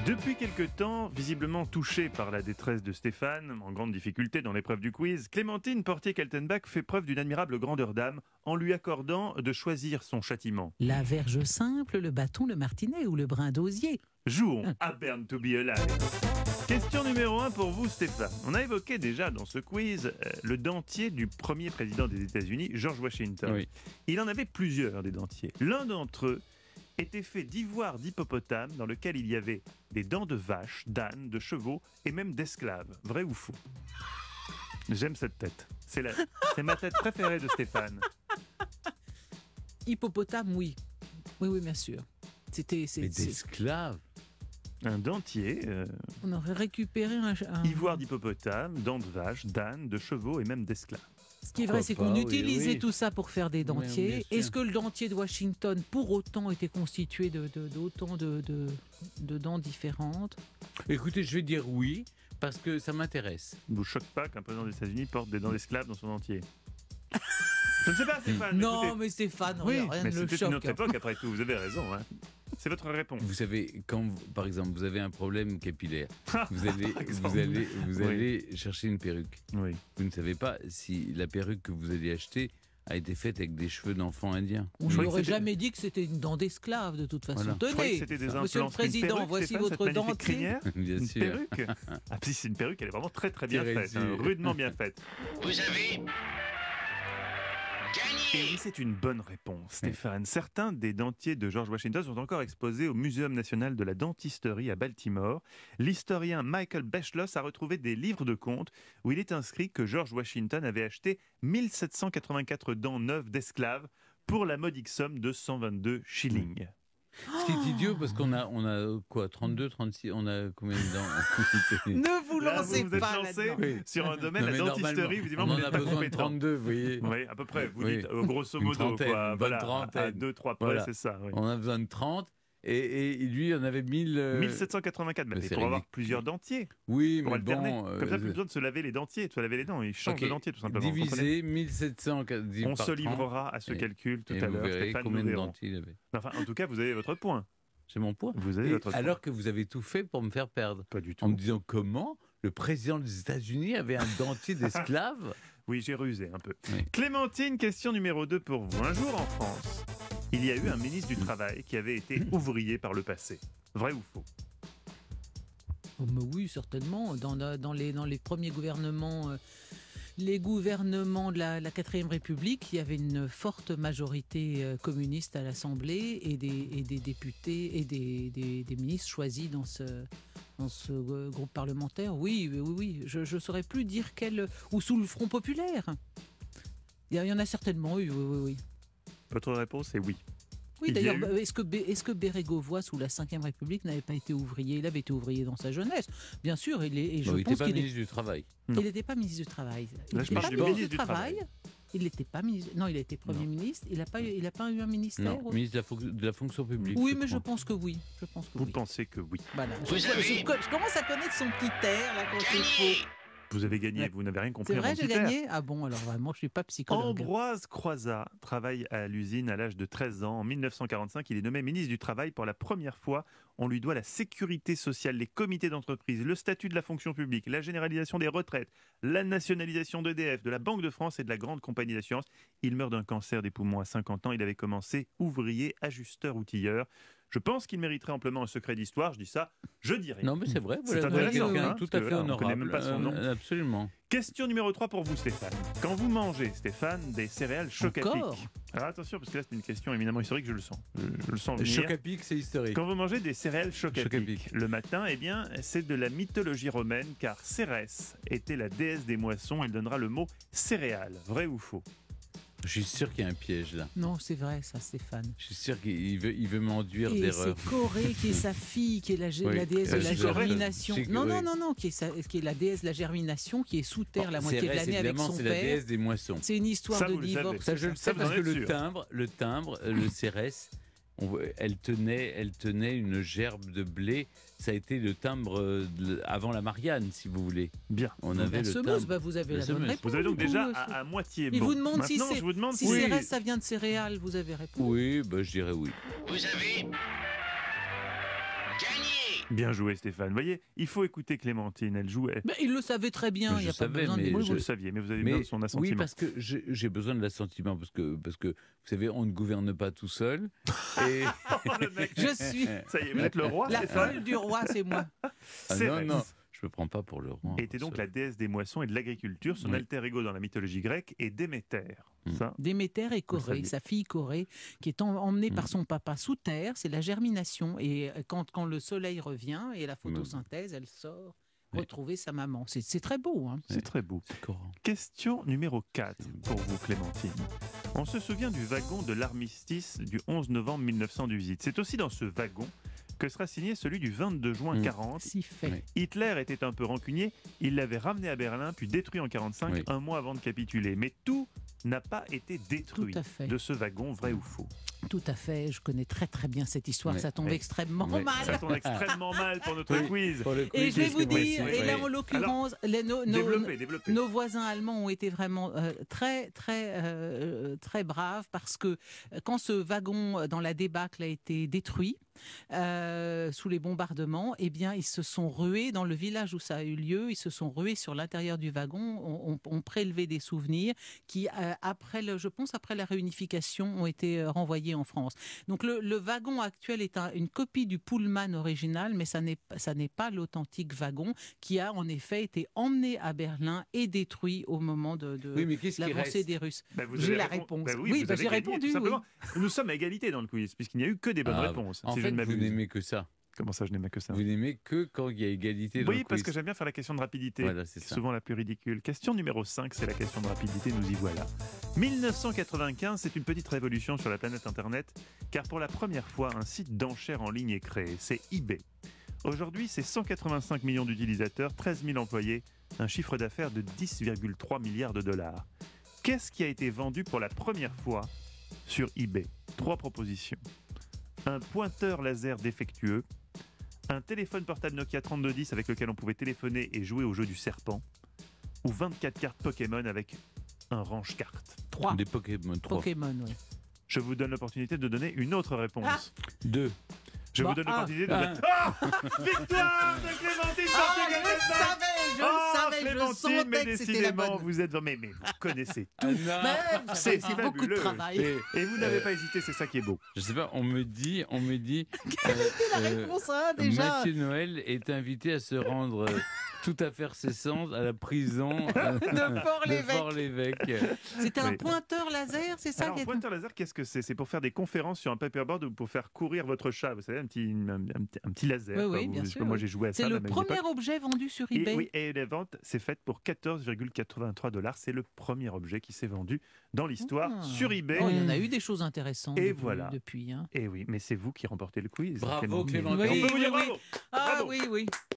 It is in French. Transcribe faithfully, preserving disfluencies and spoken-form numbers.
Depuis quelque temps, visiblement touchée par la détresse de Stéphane, en grande difficulté dans l'épreuve du quiz, Clémentine Portier-Kaltenbach fait preuve d'une admirable grandeur d'âme en lui accordant de choisir son châtiment. La verge simple, le bâton, le martinet ou le brin d'osier. Jouons à Burn to be Alive. Question numéro un pour vous, Stéphane. On a évoqué déjà dans ce quiz euh, le dentier du premier président des États-Unis, George Washington. Oui. Il en avait plusieurs des dentiers. L'un d'entre eux était fait d'ivoire d'hippopotame dans lequel il y avait des dents de vache, d'âne, de chevaux et même d'esclaves. Vrai ou faux? J'aime cette tête. C'est, la... C'est ma tête préférée de Stéphane. Hippopotame, oui. Oui, oui, bien sûr. C'était, c'est, Mais c'est- d'esclaves. Un dentier, euh, On aurait récupéré un, un- ivoire d'hippopotame, dents de vache, d'âne, de chevaux et même d'esclaves. Ce qui est vrai, Pourquoi c'est qu'on pas, oui, utilisait oui. tout ça pour faire des Oui, dentiers. bien sûr. Est-ce que le dentier de Washington, pour autant, était constitué de, de- d'autant de, de, de dents différentes? Écoutez, je vais dire oui, parce que ça m'intéresse. Ne vous choque pas qu'un président des États-Unis porte des dents d'esclaves dans son dentier? Je ne sais pas, Stéphane. Non, écoutez. mais Stéphane, Oui, rien mais ne le c'était une autre choque. époque après tout, vous avez raison. Hein. C'est votre réponse. Vous savez, quand, vous- par exemple, vous avez un problème capillaire, vous allez, Par exemple. vous allez, vous Oui. allez chercher une perruque. Oui. Vous ne savez pas si la perruque que vous allez acheter a été faite avec des cheveux d'enfants indiens. On Je ne crois aurait que c'était- jamais dit que c'était une dent d'esclave, de toute façon. Voilà. Je croyais que Tenez, c'était des Monsieur le implants. C'est une Président, perruque, voici Stéphane, votre cette magnifique dentier. crinière. Bien Une sûr. perruque. Ah, puis c'est une perruque, elle est vraiment très très bien Tirez faite, hein, dessus. rudement bien faite. Vous avez Et gagné. oui, c'est une bonne réponse, Stéphane. Certains des dentiers de George Washington sont encore exposés au Muséum national de la dentisterie à Baltimore. L'historien Michael Beschloss a retrouvé des livres de comptes où il est inscrit que George Washington avait acheté mille sept cent quatre-vingt-quatre dents neuves d'esclaves pour la modique somme de cent vingt-deux shillings. Ce qui est idiot, parce qu'on a, on a quoi, trente-deux, trente-six, on a combien de dents? Ne vous Là, lancez vous vous êtes pas lancé là-dedans. Oui. sur un domaine, Non, la mais dentisterie, normalement, évidemment, on vous en n'êtes a pas besoin de compétent. trente-deux, vous voyez. Oui, à peu près. Vous Oui. dites euh, grosso Une modo, trentaine, quoi. une bonne Voilà, à trentaine. deux, trois près, Voilà. c'est ça. Oui. On a besoin de trente, et, et lui, on avait mille... euh, mille sept cent quatre-vingt-quatre, mais mais il c'est faut avoir ridicule. plusieurs dentiers Oui, pour mais alterner. bon... Comme ça, euh, plus besoin de se laver les dentiers, de se laver les dents. Il change ok, de dentier, tout simplement. vous comprenez Divisé, mille sept cents divisé On par se trente, livrera à ce et- calcul tout et à vous l'heure. verrez Stéphane, combien nous de verrons. dentiers il avait. Enfin, en tout cas, vous avez votre point. C'est mon point. Vous avez Et votre point. alors que vous avez tout fait pour me faire perdre. Pas du En me tout. disant comment le président des États-Unis avait un dentier d'esclave. Oui, j'ai rusé un peu. Oui. Clémentine, question numéro deux pour vous. Un jour en France, il y a eu un ministre du Travail qui avait été ouvrier par le passé. Vrai ou faux? Oh, mais oui, certainement. Dans, la- dans, les, dans les premiers gouvernements, euh, les gouvernements de la, la quatrième République, il y avait une forte majorité euh, communiste à l'Assemblée et des, et des députés et des, des- des ministres choisis dans ce, dans ce euh, groupe parlementaire. Oui, oui, oui. oui. Je ne saurais plus dire quel... Ou sous le Front populaire. Il y, a- il y en a certainement eu, oui, oui, oui. Votre réponse est oui. Oui, Il y a d'ailleurs, eu- bah, est-ce que, Bé- est-ce que Bérégovoy, sous la cinquième République, n'avait pas été ouvrier? Il avait été ouvrier dans sa jeunesse, bien sûr. Il est, et je Bon, il pense n'était pas qu'il est- ministre du Travail. Non. il n'était pas ministre du Travail. Il Là, je n'était parle pas du ministre ministre du du Travail. Travail. Il n'était pas ministre. Non, il a été Premier Non. ministre. Il n'a pas, eu- il a pas eu un ministère. Non, ministre de la, fon- de la fonction publique. oui, mais je crois. pense que oui. Je pense que Vous oui. pensez que oui. Voilà. Vous je, avez- je- je commence à connaître son petit air là quand il Gagné. faut. Vous avez gagné, Ouais. vous n'avez rien compris C'est à vrai, mon j'ai petit air. gagné. Ah bon, alors vraiment, je suis pas psychologue. Ambroise Croizat travaille à l'usine à l'âge de treize ans. En mille neuf cent quarante-cinq, il est nommé ministre du Travail pour la première fois. On lui doit la sécurité sociale, les comités d'entreprise, le statut de la fonction publique, la généralisation des retraites, la nationalisation d'E D F, de la Banque de France et de la grande compagnie d'assurance. Il meurt d'un cancer des poumons à cinquante ans. Il avait commencé ouvrier, ajusteur, outilleur. Je pense qu'il mériterait amplement un secret d'histoire. Je dis ça, je dirais. Non, mais c'est vrai. C'est Voilà, intéressant, quelqu'un hein, tout parce à que fait là, on honorable. connaît même pas son nom. Euh, absolument. Question numéro trois pour vous, Stéphane. Quand vous mangez, Stéphane, des céréales choc à pic. Encore Alors attention, parce que là, c'est une question éminemment historique, je le sens. Je, je le sens Le venir. choc à pic, c'est historique. Quand vous mangez des céréales choc à Choc à pic, pic. le matin, eh bien, c'est de la mythologie romaine, car Cérès était la déesse des moissons. Elle donnera le mot céréales. Vrai ou faux? Je suis sûr qu'il y a un piège là. Non, c'est vrai, ça, Stéphane. Je suis sûr qu'il veut, il veut m'enduire Et d'erreur. c'est Corée qui est sa fille, qui est la, gé- Oui. la déesse de Euh, la je sais, germination. je sais que- Non, non, oui. non, non, qui est, sa- qui est la déesse de la germination, qui est sous terre la Bon, moitié de Cérès, l'année avec évidemment, son c'est la père. déesse des moissons. C'est une histoire Ça, de vous le savez. divorce. Ça, je le Ça, sais vous parce en que êtes le sûr. timbre, le timbre, euh, le Cérès, on voit- elle tenait, elle tenait une gerbe de blé. Ça a été le timbre euh, de- avant la Marianne, si vous voulez. Bien. On La avait le semeuse, timbre. bah, vous avez La la bonne semeuse. réponse. Vous avez donc du coup, déjà euh, à, à moitié Il bon. vous demande si Maintenant, c'est- je vous demande Si si... Cérès, ça vient de céréales, vous avez répondu. Oui, bah, je dirais oui. Vous avez gagné. Bien joué Stéphane. Vous voyez, il faut écouter Clémentine, elle jouait. Ben, il le savait très bien, Mais il n'y a je pas savais, besoin mais de... Oui, je- vous le saviez, mais vous avez Mais- besoin de son assentiment. Oui, parce que j'ai j'ai besoin de l'assentiment, parce que, parce que, vous savez, on ne gouverne pas tout seul. Et... Oh, le mec. Je suis Ça y est, vous êtes le roi, la Stéphane. folle du roi, c'est moi. Ah C'est non, vrai. non, je ne me prends pas pour le roi. Était donc ça. la déesse des moissons et de l'agriculture. Son Oui. alter ego dans la mythologie grecque est Déméter. Mm. Ça, Déméter et Vous le Corée, saviez. sa fille Corée, qui est en- emmenée Mm. par son papa sous terre, c'est la germination. Et euh, quand, quand le soleil revient et la photosynthèse, elle sort Oui. retrouver sa maman. C'est c'est très beau. Hein. c'est très beau. C'est Coran. Question numéro quatre pour vous, Clémentine. On se souvient du wagon de l'armistice du onze novembre mille neuf cent dix-huit. C'est aussi dans ce wagon que sera signé celui du vingt-deux juin Mm. quarante. Si fait. Oui. Hitler était un peu rancunier, il l'avait ramené à Berlin, puis détruit en quarante-cinq, Oui. un mois avant de capituler. Mais tout n'a pas été détruit Tout à fait. de ce wagon, vrai ou faux. Tout à fait. Je connais très très bien cette histoire. Oui. Ça tombe Oui. extrêmement Oui. mal. Ça tombe extrêmement mal pour notre Oui. quiz. Pour le Et quiz, je vais est-ce vous que dire, oui, et là oui. en l'occurrence, les- nos, nos- Développez, développez. nos voisins allemands ont été vraiment euh, très très euh, très braves parce que euh, quand ce wagon euh, dans la débâcle a été détruit euh, sous les bombardements, eh bien ils se sont rués dans le village où ça a eu lieu, ils se sont rués sur l'intérieur du wagon, ont, ont- ont prélevé des souvenirs qui euh, après le, je pense après la réunification ont été euh, renvoyés en France. Donc le, le wagon actuel est un- une copie du Pullman original, mais ça n'est pas- ça n'est pas l'authentique wagon qui a en effet été emmené à Berlin et détruit au moment de, de Oui, mais qu'est-ce qui l'avancée reste des Russes. Bah, vous J'ai avez la répon- réponse. Bah Oui, oui, vous bah, avez j'ai gagné, répondu, tout simplement. Nous sommes à égalité dans le quiz, puisqu'il n'y a eu que des bonnes Ah, réponses. En si je fait, ne vous m'abuse. n'aimez que ça. Comment ça, je n'aimais que ça Vous n'aimez que quand il y a égalité dans Oui, le parce quiz. que j'aime bien faire la question de rapidité. Voilà, c'est ça. Souvent la plus ridicule. Question numéro cinq, c'est la question de rapidité, nous y voilà. mille neuf cent quatre-vingt-quinze, c'est une petite révolution sur la planète Internet, car pour la première fois, un site d'enchères en ligne est créé, c'est eBay. Aujourd'hui, c'est cent quatre-vingt-cinq millions d'utilisateurs, treize mille employés, un chiffre d'affaires de dix virgule trois milliards de dollars. Qu'est-ce qui a été vendu pour la première fois sur eBay? Trois propositions. Un pointeur laser défectueux, un téléphone portable Nokia trente-deux dix avec lequel on pouvait téléphoner et jouer au jeu du serpent, ou vingt-quatre cartes Pokémon avec un range-cartes. Trois. Des Pokémon trois. Pokémon, oui. Je vous donne l'opportunité de donner une autre réponse. Ah. Deux. Je Bon, vous donne un. l'opportunité de Un. donner... Ah, victoire de Clémentine Ah, Portugal je le Delta. savais, je Oh, le savais, je Clémentine, mais sentais que c'était la décidément, bonne. vous êtes... Mais, mais vous connaissez Ah, tout. non. Mais C'est c'est beaucoup de fabuleux. travail. Et, Et vous n'avez Euh, pas hésité, c'est ça qui est beau. je sais pas, on me dit, on me dit, euh, La euh, réponse A, déjà. Mathieu Noël est invité à se rendre euh, tout à faire ses sens à la prison euh, De Fort-l'Évêque. de Fort-l'Évêque. C'était un Oui. pointeur laser, c'est ça Alors, qui est... pointeur laser, qu'est-ce que c'est? C'est pour faire des conférences sur un paperboard ou pour faire courir votre chat. Vous savez, un petit, un, un petit- un petit laser. Oui, quoi. oui, Vous- bien je sais sûr, pas, Moi, oui. j'ai joué à C'est ça. le même à une premier époque. objet vendu sur Et, eBay. oui, et la vente s'est faite pour quatorze virgule quatre-vingt-trois dollars. C'est le premier objet qui s'est vendu dans l'histoire Ah. sur eBay. Oh, il y en a eu des choses intéressantes Et depuis, voilà. depuis, hein. Et oui, mais c'est vous qui remportez le quiz. Bravo, Clémentine. Clémentine. On Oui, peut vous dire oui, bravo. Ah Bravo. oui, oui.